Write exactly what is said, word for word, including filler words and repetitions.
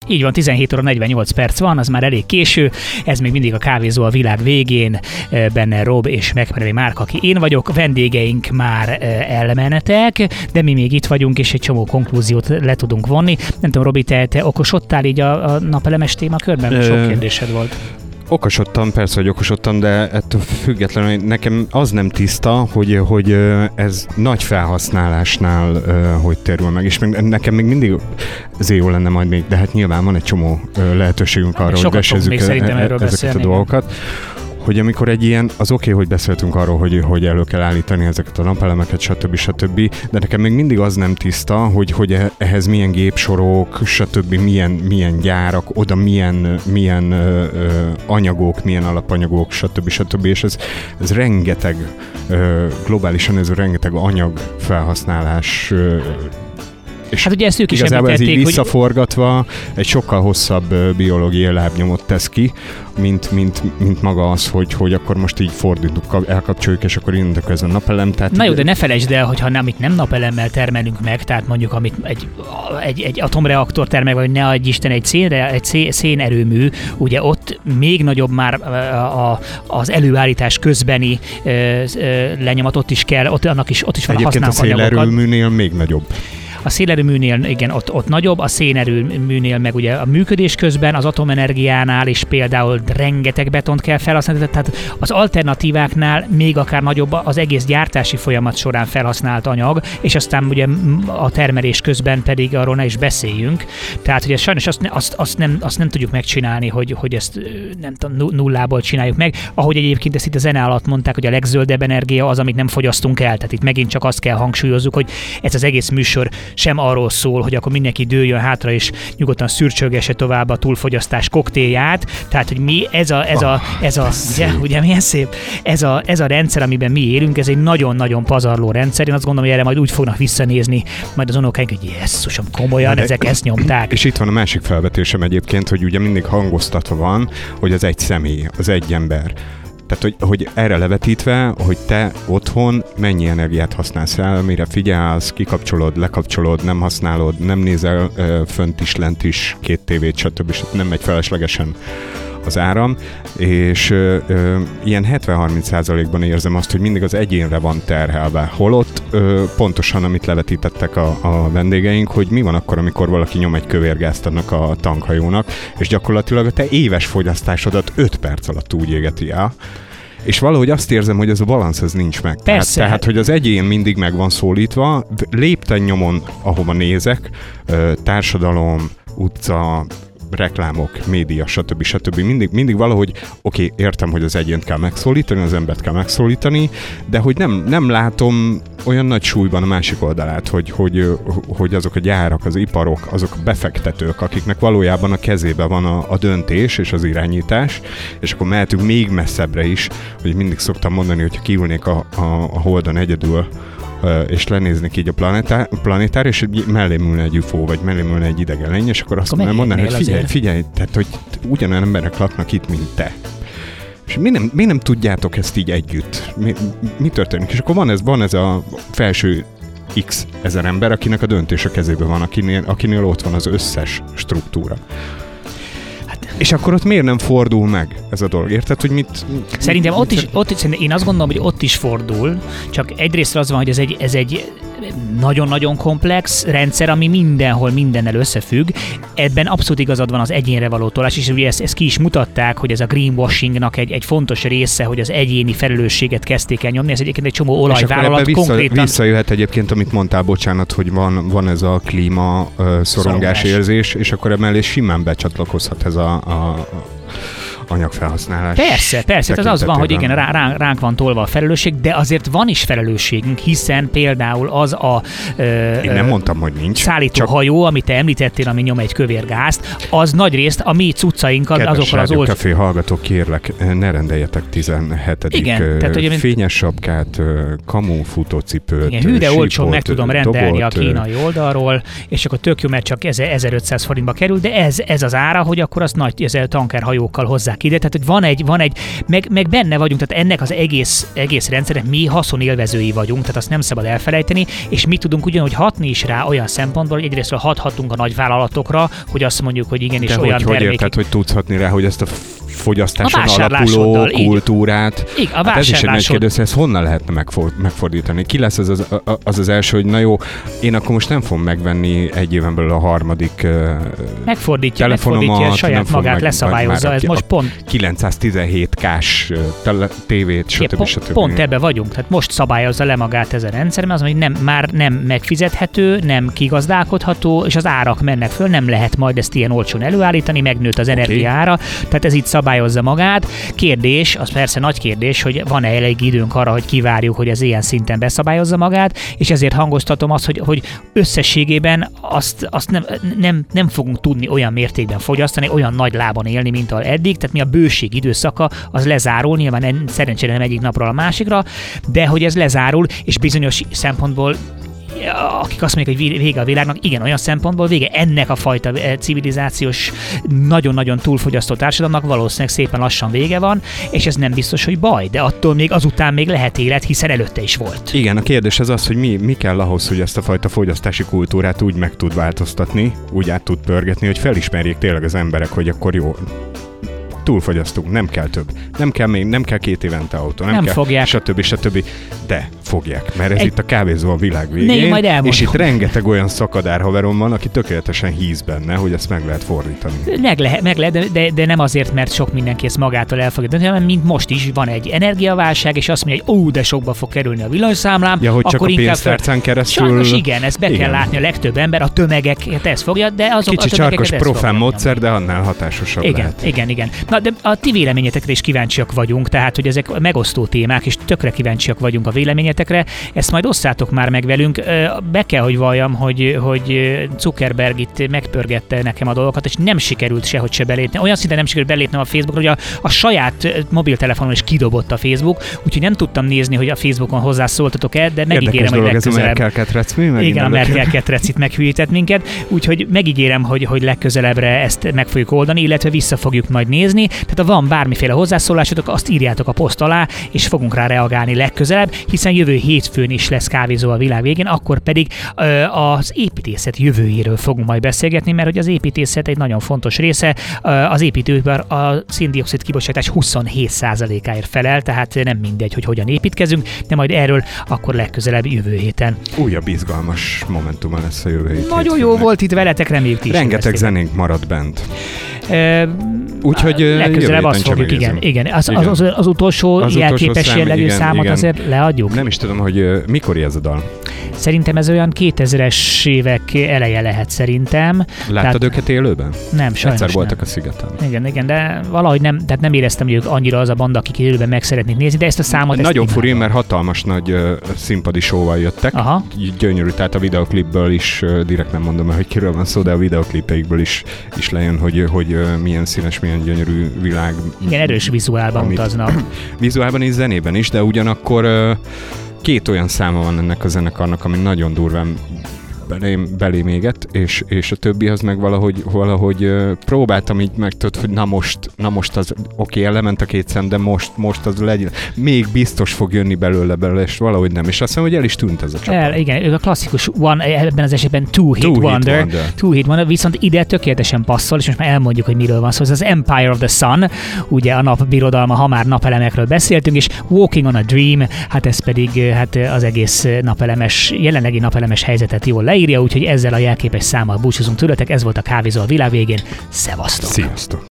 Így van, tizenhét óra negyvennyolc perc van, az már elég késő, ez még mindig a Kávézó a világ végén, benne Rob és Megmenői Márk, aki én vagyok, vendégeink már elmenetek, de mi még itt vagyunk, és egy csomó konklúziót le tudunk vonni. Nem tudom, Robi, te, te okosodtál így a, a napelemes témakörben? Sok kérdésed volt. Okosodtam, persze, hogy okosodtam, de ettől függetlenül nekem az nem tiszta, hogy, hogy ez nagy felhasználásnál hogy térül meg, és még, nekem még mindig ezért jó lenne majd még, de hát nyilván van egy csomó lehetőségünk arra, hogy besezzük ezeket a dolgokat. Hogy amikor egy ilyen, az oké, okay, hogy beszéltünk arról, hogy, hogy elő kell állítani ezeket a napelemeket, stb. stb. De nekem még mindig az nem tiszta, hogy, hogy ehhez milyen gépsorok, stb. milyen, milyen gyárak, oda milyen, milyen ö, ö, anyagok, milyen alapanyagok, stb. stb. És ez, ez rengeteg, ö, globálisan ez rengeteg anyag felhasználás. Ö, És hát ugye ezt ők is igazából ez így hogy... visszaforgatva egy sokkal hosszabb biológiai lábnyomot tesz ki, mint, mint, mint maga az, hogy, hogy akkor most így fordítunk, elkapcsoljuk, és akkor indulunk ez a napelem. Tehát na jó, de ne felejtsd el, hogyha nem, amit nem napelemmel termelünk meg, tehát mondjuk amit egy, egy, egy atomreaktor termel, vagy ne adj Isten, egy, szénre, egy szénerőmű, ugye ott még nagyobb már a, a, az előállítás közbeni ö, ö, lenyomat, ott is kell, ott, annak is, ott is van a használt anyagokat. Egyébként a szélerőműnél még nagyobb. A szélerőműnél igen, ott, ott nagyobb, a szénerőműnél meg ugye a működés közben, az atomenergiánál is például rengeteg betont kell felhasználni, tehát az alternatíváknál még akár nagyobb az egész gyártási folyamat során felhasznált anyag, és aztán ugye a termelés közben pedig arról ne is beszéljünk. Tehát ugye sajnos azt, azt, azt, nem, azt nem tudjuk megcsinálni, hogy, hogy ezt nem tudom, nullából csináljuk meg. Ahogy egyébként ezt itt a zene alatt mondták, hogy a legzöldebb energia az, amit nem fogyasztunk el. Tehát itt megint csak azt kell hangsúlyozzuk, hogy ez az egész műsor sem arról szól, hogy akkor mindenki dőljön hátra és nyugodtan szürcsölgesse tovább a túlfogyasztás koktélját. Tehát, hogy mi ez a, ez a, ez a ugye, ugye milyen szép, ez a, ez a rendszer, amiben mi élünk, ez egy nagyon-nagyon pazarló rendszer. Én azt gondolom, hogy erre majd úgy fognak visszanézni majd az unokáink, hogy jesszusom, komolyan, de ezek ezt nyomták. És itt van a másik felvetésem egyébként, hogy ugye mindig hangoztatva van, hogy az egy személy, az egy ember. Tehát, hogy, hogy erre levetítve, hogy te otthon mennyi energiát használsz el, mire figyelsz, kikapcsolod, lekapcsolod, nem használod, nem nézel ö, fönt is, lent is, két tévét, stb. Nem megy feleslegesen az áram, és ö, ö, ilyen hetven-harminc százalékban érzem azt, hogy mindig az egyénre van terhelve. Holott ö, pontosan, amit levetítettek a, a vendégeink, hogy mi van akkor, amikor valaki nyom egy kövérgázt annak a tankhajónak, és gyakorlatilag a te éves fogyasztásodat öt perc alatt úgy égeti el. És valahogy azt érzem, hogy ez a balansz ez nincs meg. Persze. Tehát, tehát, hogy az egyén mindig meg van szólítva, lépten nyomon, ahova nézek, társadalom, utca, reklámok, média, stb. stb. Mindig, mindig valahogy, oké, okay, értem, hogy az egyént kell megszólítani, az embert kell megszólítani, de hogy nem, nem látom olyan nagy súlyban a másik oldalát, hogy, hogy, hogy azok a gyárak, az iparok, azok a befektetők, akiknek valójában a kezében van a, a döntés és az irányítás, és akkor mehetünk még messzebbre is, hogy mindig szoktam mondani, hogyha kiülnék a, a, a Holdon egyedül, és lenéznék így a planetár, planetára, és mellém ülne egy ufó, vagy mellém ülne egy idegen lény, és akkor azt akkor mondaná, hogy figyelj, figyelj, tehát, hogy ugyanolyan emberek laknak itt, mint te. És mi nem, mi nem tudjátok ezt így együtt? Mi, mi történik? És akkor van ez, van ez a felső x ezer ember, akinek a döntés a kezében van, akinél, akinél ott van az összes struktúra. És akkor ott miért nem fordul meg ez a dolog? Érted, hogy mit... Szerintem mit, ott is, ott, szerintem én azt gondolom, hogy ott is fordul, csak egyrészt az van, hogy ez egy, ez egy nagyon-nagyon komplex rendszer, ami mindenhol mindennel összefügg. Ebben abszolút igazad van az egyénre való tolás, és ugye ezt, ezt ki is mutatták, hogy ez a greenwashingnak egy, egy fontos része, hogy az egyéni felelősséget kezdték el nyomni. Ez egyébként egy csomó olajvállalat vissza, konkrétan... Visszajöhet egyébként, amit mondtál, bocsánat, hogy van, van ez a klíma uh, szorongás érzés, és akkor emellé simán becsatlakozhat ez a, a, a anyagfelhasználás. Persze, persze, tehát az van, hogy igen, rá, ránk van tolva a felelősség, de azért van is felelősségünk, hiszen például az a ö, Én nem mondtam, hogy nincs. szállítóhajó, amit te említettél, ami nyom egy kövérgázt, az nagyrészt a mi cuccainkkal, azokkal az old... Café hallgatók, kérlek, ne rendeljetek tizenhetedik igen, tehát, ugye, fényes sapkát, kamu futócipőt, igen, hű, de olcsón meg tudom rendelni dobot, a kínai oldalról, és akkor tök jó, mert csak ezerötszáz forintba kerül, de ez, ez az ára, hogy akkor azt nagy ez tankerhajókkal hozzák vannak ide, tehát hogy van egy, van egy meg, meg benne vagyunk, tehát ennek az egész, egész rendszernek mi haszonélvezői vagyunk, tehát azt nem szabad elfelejteni, és mi tudunk ugyanúgy hatni is rá olyan szempontból, hogy egyrészt hathatunk a nagyvállalatokra, hogy azt mondjuk, hogy igenis de olyan hogy, termékek... hogy érted, hogy tudsz hatni rá, hogy ezt a fogyasztáson a alapuló kultúrát. Igen, a hát ez is egy nagy kérdés, vásárlásod... ezt honnan lehetne megfor- megfordítani? Ki lesz az az, az az első, hogy na jó, én akkor most nem fogom megvenni egy éven belül a harmadik uh, megfordítja, megfordítja saját magát, meg, leszabályozza, ez most pont... kilencszáztizenhét kás tele, tévét, stb. Ja, stb. Pont ebbe vagyunk, tehát most szabályozza le magát ez a rendszer, mert az, hogy nem, már nem megfizethető, nem kigazdálkodható, és az árak mennek föl, nem lehet majd ezt ilyen olcsón előállítani, megnőtt az okay. energiára, tehát ez itt szabályozza magát. Kérdés, az persze nagy kérdés, hogy van-e elég időnk arra, hogy kivárjuk, hogy ez ilyen szinten beszabályozza magát, és ezért hangoztatom azt, hogy, hogy összességében azt, azt nem, nem, nem fogunk tudni olyan mértékben fogyasztani, olyan nagy lábon élni, mint ahol eddig, tehát mi a bőség időszaka, az lezárul, nyilván szerencsére nem egyik napról a másikra, de hogy ez lezárul, és bizonyos szempontból akik azt mondják, hogy vége a világnak, igen, olyan szempontból vége ennek a fajta civilizációs, nagyon-nagyon túlfogyasztó társadalomnak valószínűleg szépen lassan vége van, és ez nem biztos, hogy baj, de attól még azután még lehet élet, hiszen előtte is volt. Igen, a kérdés az az, hogy mi, mi kell ahhoz, hogy ezt a fajta fogyasztási kultúrát úgy meg tud változtatni, úgy át tud pörgetni, hogy felismerjék tényleg az emberek, hogy akkor jó, túlfogyasztunk, nem kell több. Nem kell még, nem kell két évente autó, nem, nem kell, fogják. stb. stb. De fogják, mert ez Egy... itt a kávézó a világ végén, ne, majd és itt rengeteg olyan szakadár haverom van, aki tökéletesen híz benne, hogy ezt meg lehet fordítani. Meg lehet, meg lehet de, de nem azért, mert sok mindenki ezt magától el fogja dönteni, hanem mint most is van egy energiaválság, és azt mondja, hogy ó, de sokba fog kerülni a villanyszámlám. Ja, hogy akkor csak a pénztárcán keresztül... Sajnos igen, ezt be igen. kell látni a legtöbb ember, a tömegeket ezt fogja, de azok Kicsi a csarkos profán módszer, de annál hatásosabb igen, lehet. Igen, igen. Na, de a ti véleményetekre is kíváncsiak vagyunk, tehát, hogy ezek megosztó témák, és tökre kíváncsiak vagyunk a véleményetekre. Ezt majd osszátok már meg velünk. Be kell, hogy valljam, hogy, hogy Zuckerberg itt megpörgette nekem a dolgokat, és nem sikerült sehogy se belépni. Olyan szinten nem sikerült belépnem a Facebookra, hogy a, a saját mobiltelefonon is kidobott a Facebook, úgyhogy nem tudtam nézni, hogy a Facebookon hozzászóltatok-e, de megígérem, hogy legközelebb... Ez a Merkel ketrec, mi? Igen, a Merkel ketrec itt meghűített minket, úgyhogy megígérem, hogy, hogy legközelebbre ezt meg fogjuk oldani, illetve vissza fogjuk majd nézni. Tehát ha van bármiféle hozzászólásotok, azt írjátok a poszt alá, és fogunk rá reagálni legközelebb, hiszen jövő hétfőn is lesz kávézó a világ végén, akkor pedig ö, az építészet jövőjéről fogunk majd beszélgetni, mert hogy az építészet egy nagyon fontos része. Ö, az építőipar a szén-dioxid kibocsátás huszonhét százalékáért felel, tehát nem mindegy, hogy hogyan építkezünk, de majd erről akkor legközelebb jövő héten. Újabb izgalmas momentuma lesz a jövő hét. Nagyon jó volt itt veletek, reméljük is. Rengeteg zenénk maradt bent. Uh, Úgyhogy legközelebb azt fogjuk, igen. igen. Az, igen. Az, az, az utolsó az jelképes utolsó jellegű igen, számot igen. azért leadjuk? Nem is tudom, hogy uh, mikor ez a dal. Szerintem ez olyan kétezres évek eleje lehet szerintem. Láttad tehát, őket élőben? Nem, sajnos Egyszer voltak nem. a szigeten. Igen, igen, de valahogy nem, tehát nem éreztem, hogy ők annyira az a banda, akik élőben meg szeretnék nézni, de ezt a számot... Nagyon furi, mert hatalmas nagy uh, színpadi showval jöttek. Aha. Gyönyörű, tehát a videoklipből is, uh, direkt nem mondom el, hogy kiről van szó, de a videoklipeikből is, is lejön, hogy, hogy uh, milyen színes, milyen gyönyörű világ. Igen, erős vizuálban utaznak. Vizuálban és zenében is, de ugyanakkor uh, két olyan száma van ennek a zenekarnak, ami nagyon durván belém, belém éget, és, és a többi az meg valahogy, valahogy uh, próbáltam így meg tudod, hogy na most, na most az, oké, okay, element a két szem, de most, most az legyen, még biztos fog jönni belőle belőle, és valahogy nem. És azt mondom, hogy el is tűnt ez a csapat. El, igen, ő a klasszikus one, ebben az esetben two hit, two wonder, hit wonder. Two hit wonder, viszont ide tökéletesen passzol, és most már elmondjuk, hogy miről van szó. Ez az Empire of the Sun, ugye a napbirodalma, ha már napelemekről beszéltünk, és Walking on a Dream, hát ez pedig hát az egész napelemes, jelenlegi napelemes helyzetet jól leírja, úgyhogy ezzel a jelképes számmal búcsúzunk tőletek. Ez volt a Kávézó a világ végén. Szevasztok! Sziasztok!